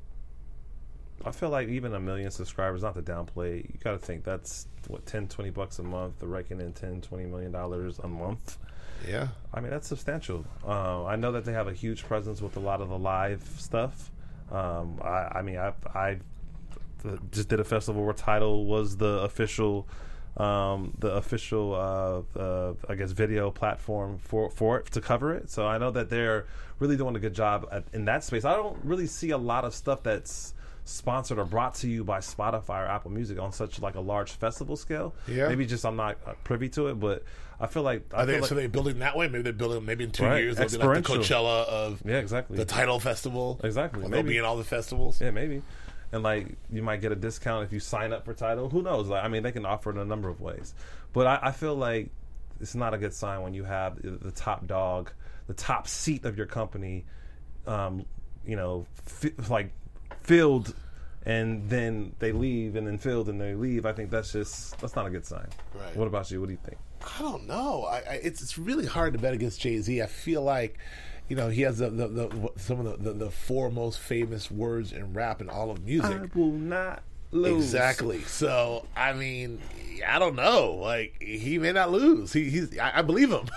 I feel like even a million subscribers, not to downplay, you got to think that's what ten, twenty bucks a month. They're raking in ten, twenty million dollars a month. Yeah. I mean, that's substantial. Uh, I know that they have a huge presence with a lot of the live stuff. Um, I, I mean, I I just did a festival where Tidal was the official. Um, the official, uh, uh, I guess, video platform for, for it to cover it. So I know that they're really doing a good job at, in that space. I don't really see a lot of stuff that's sponsored or brought to you by Spotify or Apple Music on such like a large festival scale. Yeah. Maybe just I'm not uh, privy to it, but I feel like I Are they, feel like, so they're building that way? Maybe they're building maybe in two Right. years they'll be like the Experiential. Coachella of yeah, exactly. the Tidal Festival. Exactly. Or they'll Maybe. be in all the festivals. Yeah, maybe. And like you might get a discount if you sign up for Tidal. Who knows? Like, I mean, they can offer it in a number of ways. But I, I feel like it's not a good sign when you have the top dog, the top seat of your company, um, you know, fi- like filled, and then they leave, and then filled, and they leave. I think that's just that's not a good sign. Right. What about you? What do you think? I don't know. I, I, it's it's really hard to bet against Jay-Z. I feel like, you know, he has the, the, the some of the, the, the four most famous words in rap and all of music. I will not lose. Exactly. So I mean, I don't know. Like he may not lose. He, he's. I, I believe him.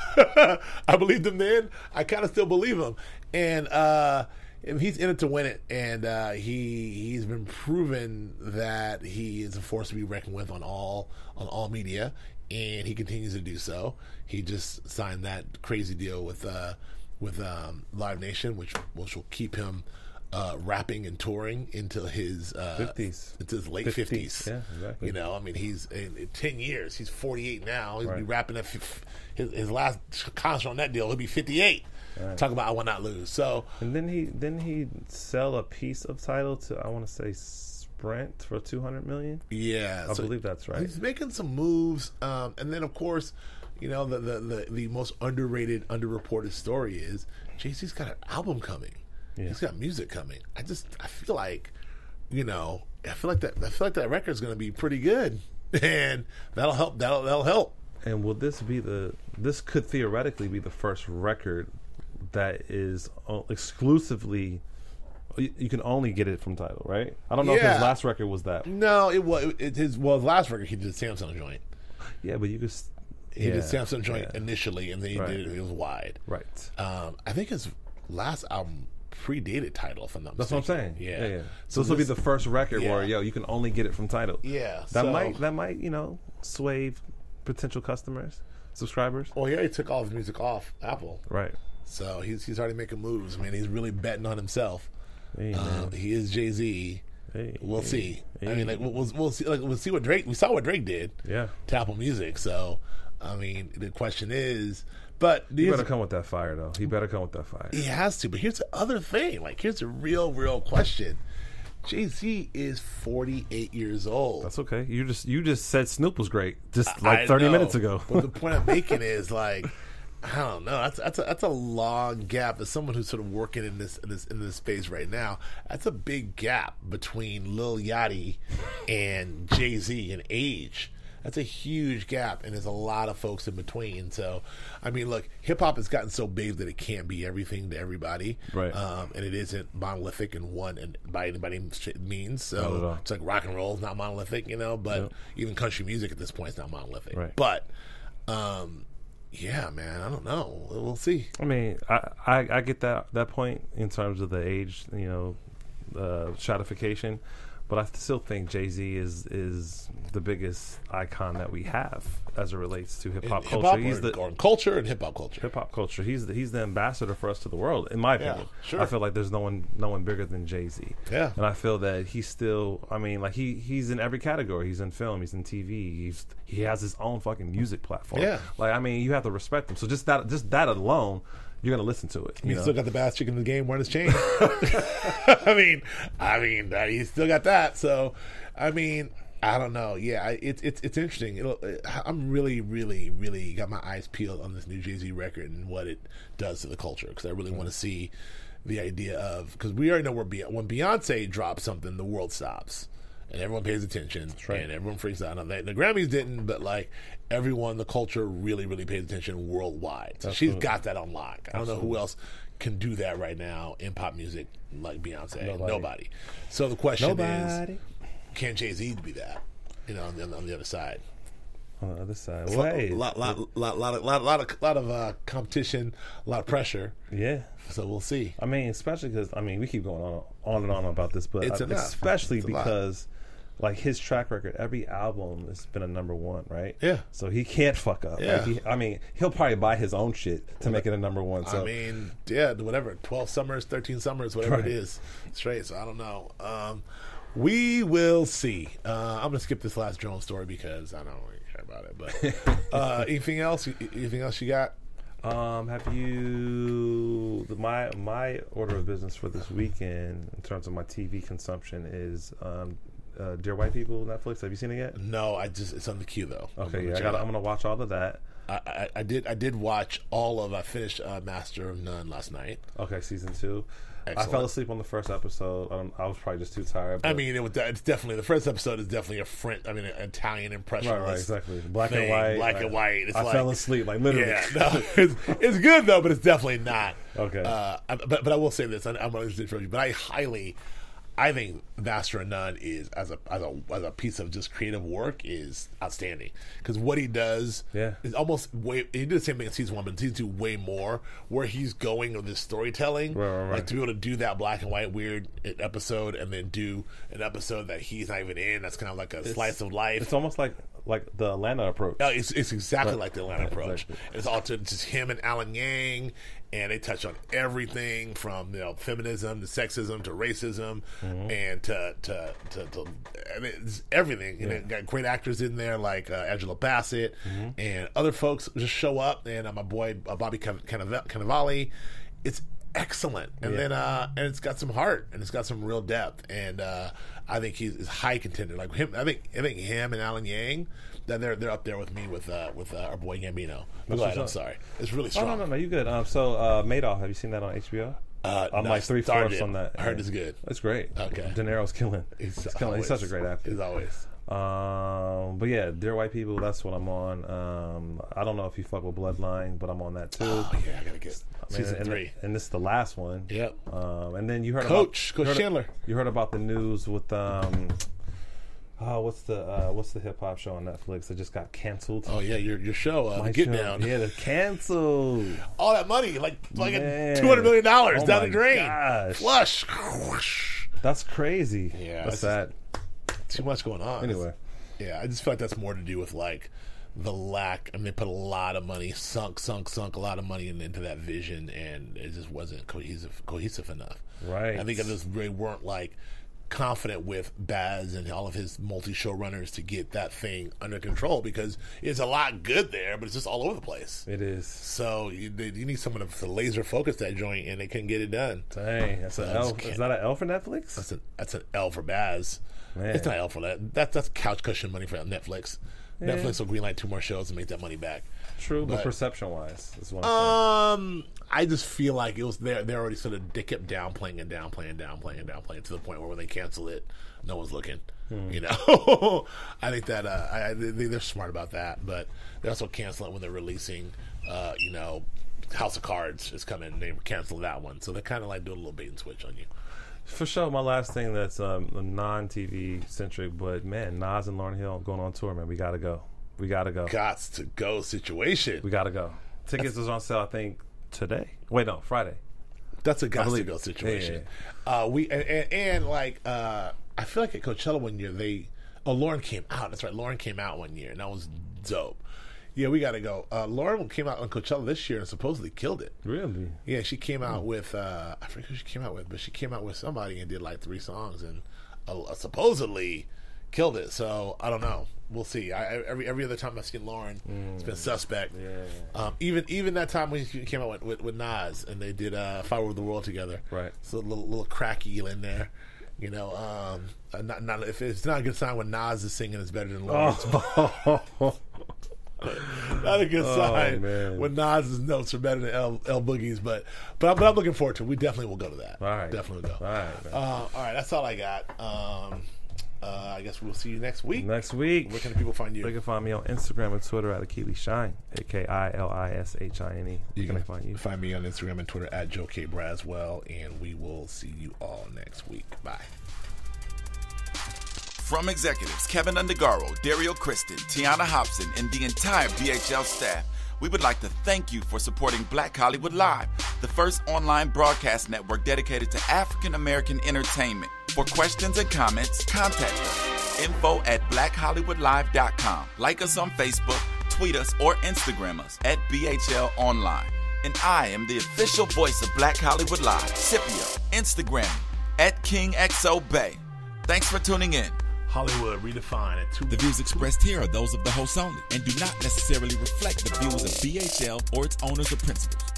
I believed him then. I kind of still believe him. And uh, and he's in it to win it. And uh, he he's been proven that he is a force to be reckoned with on all on all media, and he continues to do so. He just signed that crazy deal with uh, with um, Live Nation, which which will keep him. Uh, rapping and touring into his uh, fifties, into his late fifties. Yeah, exactly. You know, I mean, he's in, in ten years. He's forty-eight now. He'll be Right. rapping at f- his, his last concert on that deal. He'll be fifty-eight. Right. Talk about I will not lose. So And then he then he sell a piece of Tidal to I want to say Sprint for two hundred million. yeah, I so believe that's right. he's making some moves. Um, and then of course, you know, the, the the the most underrated, underreported story is Jay-Z's got an album coming. Yeah. He's got music coming. I just I feel like, you know, I feel like that I feel like that record's going to be pretty good, and that'll help. That'll that'll help. And will this be the? This could theoretically be the first record that is o- exclusively. You you can only get it from Tidal, right? I don't know if Yeah. his last record was that. No, it was it, his well his last record he did Samsung joint. Yeah, but you could. s- He yeah, did Samsung joint yeah. initially, and then he Right. did it. It was wide. Right. Um, I think his last album predated Tidal. If I'm not That's what I'm mistaken. saying. Yeah. yeah, yeah. So, this will be the first record where yeah. yo you can only get it from Tidal. Yeah. That so, might that might you know sway potential customers, subscribers. Well, he already took all his music off Apple. Right. So he's he's already making moves, man. He's really betting on himself. Hey, Uh, man. he is Jay-Z. Hey, We'll hey, see. I hey. mean, like we'll, we'll we'll see. Like we'll see what Drake. We saw what Drake did Yeah. to Apple Music. So, I mean, the question is, but He here's- better come with that fire, though. He better come with that fire. he has to. But here's the other thing. Like, here's the real, real question. Jay-Z is forty-eight years old. That's okay. You just you just said Snoop was great just like I thirty know, minutes ago. But the point I'm making is like, I don't know. That's that's a, that's a long gap. As someone who's sort of working in this in this in this space right now, that's a big gap between Lil Yachty and Jay-Z in age. That's a huge gap, and there's a lot of folks in between. So, I mean, look, hip hop has gotten so big that it can't be everything to everybody, Right. Um, and it isn't monolithic in one and by anybody means. Not at So all. it's like rock and roll is not monolithic, you know. But Yep. even country music at this point is not monolithic. Right. But, um, yeah, man, I don't know. We'll see. I mean, I, I I get that that point in terms of the age, you know, uh, stratification, but I still think Jay-Z is is the biggest icon that we have as it relates to hip hop Hip culture. hop He's or, the or culture and hip hop culture. hip hop culture. He's the, he's the ambassador for us to the world, in my Yeah, opinion. sure. I feel like there's no one no one bigger than Jay-Z. Yeah. And I feel that he's still. I mean, like he he's in every category. He's in film. He's in T V. He's he has his own fucking music platform. Yeah. Like I mean, you have to respect him. So just that just that alone, you're gonna listen to it. You He know? still got the bass chicken in the game wearing his chain. I mean, I mean, uh, he still got that. So, I mean, I don't know. Yeah, I- it's it's it's interesting. It'll, uh, I'm really, really, really got my eyes peeled on this new Jay-Z record and what it does to the culture because I really want to see the idea of because we already know where Beyonce, when Beyonce drops something, the world stops. And everyone pays attention, right. and everyone freaks out. Now, they, the Grammys didn't, but like everyone, the culture really, really pays attention worldwide. So she's Absolutely. got that on lock. I don't know who else can do that right now in pop music like Beyonce. Nobody. Nobody. So the question Nobody is, can Jay-Z be that? You know, on the, on the other side. on the other side. A Well, hey, lot, lot, lot, lot, of, lot, lot of, lot of uh, competition, a lot of pressure. yeah. So we'll see. I mean, especially because I mean, we keep going on on and on about this, but It's I- enough. especially It's a lot. because like his track record, every album has been a number one, right? Yeah. So he can't fuck up. Yeah. Like he, I mean, he'll probably buy his own shit to make it a number one. So I mean, yeah, whatever, twelve summers, thirteen summers, whatever Right. it is, straight. So I don't know. Um, we will see. Uh, I'm gonna skip this last drone story because I don't really care about it. But uh, anything else? Anything else you got? Um, have you the, my my order of business for this weekend in terms of my T V consumption is um, uh, Dear White People Netflix. Have you seen it yet? No, I just it's on the queue though. I'm Okay, gonna yeah, I check got. it out. I'm gonna watch all of that. I, I, I did. I did watch all of. I finished uh, Master of None last night. Okay, season two. I Excellent. fell asleep on the first episode. Um, I was probably just too tired. I but- mean, it was. It's definitely the first episode is definitely a French. I mean, an Italian impressionist. Right, right, exactly. Black thing, and white. black like, and white. It's I like, fell asleep, like literally. Yeah, no, it's, it's good though, but it's definitely not. Okay. Uh, I- but but I will say this: I, I'm going to interrupt you, but I highly, I think Master of None is as a as a as a piece of just creative work is outstanding because what he does Yeah. is almost way. He did the same thing in season one, but in season two way more. Where he's going with this storytelling, Right, right, right. like to be able to do that black and white weird episode, and then do an episode that he's not even in. That's kind of like a slice of life. It's almost like like the Atlanta approach. No, it's it's exactly Right. like the Atlanta Right, approach. exactly. It's all to just him and Alan Yang, and they touch on everything from you know feminism to sexism to racism, Mm-hmm. and to to to, to I mean, it's everything. And it got great actors in there like uh, Angela Bassett Mm-hmm. and other folks just show up, and uh, my boy uh, Bobby Can- Cannava- Cannavale. It's excellent, and Yeah. then uh, and it's got some heart and it's got some real depth, and uh, I think he's is high contender. Like him, I think I think him and Alan Yang. Then they're they're up there with me with uh, with uh, our boy Gambino. But go what's ahead, I'm up. sorry. It's really Oh strong. no, no, no, you good. Um, so uh, Madoff, have you seen that on H B O? Uh, I'm no, like three started fourths it. on that. I heard Yeah. it's good. It's great. Okay. De Niro's killing. He's, He's killing. He's always- such a great actor. He's always. Um, but yeah, Dear White People, that's what I'm on. Um, I don't know if you fuck with Bloodline, but I'm on that too. Oh yeah, I gotta get Man, season and, three. and this is the last one. Yep. Um, and then you heard Coach, about, Coach you heard, Chandler. You heard about the news with um, oh, what's the uh, what's the hip hop show on Netflix that just got canceled? Oh yeah, your your show, uh, My the Get show. Down. Yeah, they're canceled. All that money, like like Man. two hundred million dollars Oh down my the drain. gosh. Flush. Whoosh. That's crazy. Yeah, that's that's sad. Too much going on. Anyway, Yeah, I just feel like that's more to do with like the lack. I mean, they put a lot of money, sunk, sunk, sunk a lot of money in, into that vision, and it just wasn't cohesive, cohesive enough. Right. I think they just really weren't like confident with Baz and all of his multi-showrunners to get that thing under control, because it's a lot good there, but it's just all over the place. It is. So you, they, you need someone to laser focus that joint, and they couldn't get it done. Dang, that's So an I just L. can't- Is that an L for Netflix? That's an that's an L for Baz. Man. It's not L for that. That's that's couch cushion money for Netflix. Yeah. Netflix will greenlight two more shows and make that money back. True, but, but- perception-wise, is what I'm Um, I just feel like it was there. They're already sort of they kept downplaying and downplaying, downplaying, downplaying to the point where when they cancel it, no one's looking. Hmm. You know, I think that uh, I, I, they, they're smart about that, but they also cancel it when they're releasing. Uh, you know, House of Cards is coming. They cancel that one, so they kind of like do a little bait and switch on you. For sure, my last thing that's um, non-T V centric, but man, Nas and Lauryn Hill going on tour, man. We gotta go. We gotta go. Gots to go situation. We gotta go. Tickets is on sale, I think, today. Wait, no, Friday. That's a gots to believe- go situation. yeah, Uh, we and, and, and like uh, I feel like at Coachella one year they oh Lauren came out. That's right, Lauren came out one year and that was dope. Yeah, we got to go. Uh, Lauren came out on Coachella this year and supposedly killed it. Really? Yeah, she came out with uh, I forget who she came out with, but she came out with somebody and did like three songs and uh, supposedly killed it. So I don't know. We'll see. I, I- every every other time I've seen Lauren, it's been suspect. Yeah. Um, even even that time when she came out with, with, with Nas and they did uh, "If I Ruled the World" together. Right. So a little little cracky in there. You know, um, uh, not, not if it's not a good sign when Nas is singing, it's better than Lauren. Oh, Not a good sign man. when Nas's notes are better than L, L Boogie's, but but I'm, but I'm looking forward to it. We definitely will go to that. all right. Definitely will go. All right, man. Uh, all right, that's all I got. Um, uh, I guess we'll see you next week. Next week. Where can the people find you? They can find me on Instagram and Twitter at Akili Shine, A K I L I S H I N E. You Where can I find you? Find me on Instagram and Twitter at Joe K. Braswell, and we will see you all next week. Bye. From executives Kevin Undergaro, Dario Kristen, Tiana Hobson, and the entire B H L staff, we would like to thank you for supporting Black Hollywood Live, the first online broadcast network dedicated to African American entertainment. For questions and comments, contact us. Info at black hollywood live dot com. Like us on Facebook, tweet us, or Instagram us at B H L Online. And I am the official voice of Black Hollywood Live, Scipio, Instagram at King X O Bay. Thanks for tuning in. Hollywood redefined at two. The views expressed here are those of the host only and do not necessarily reflect the views of B H L or its owners or principals.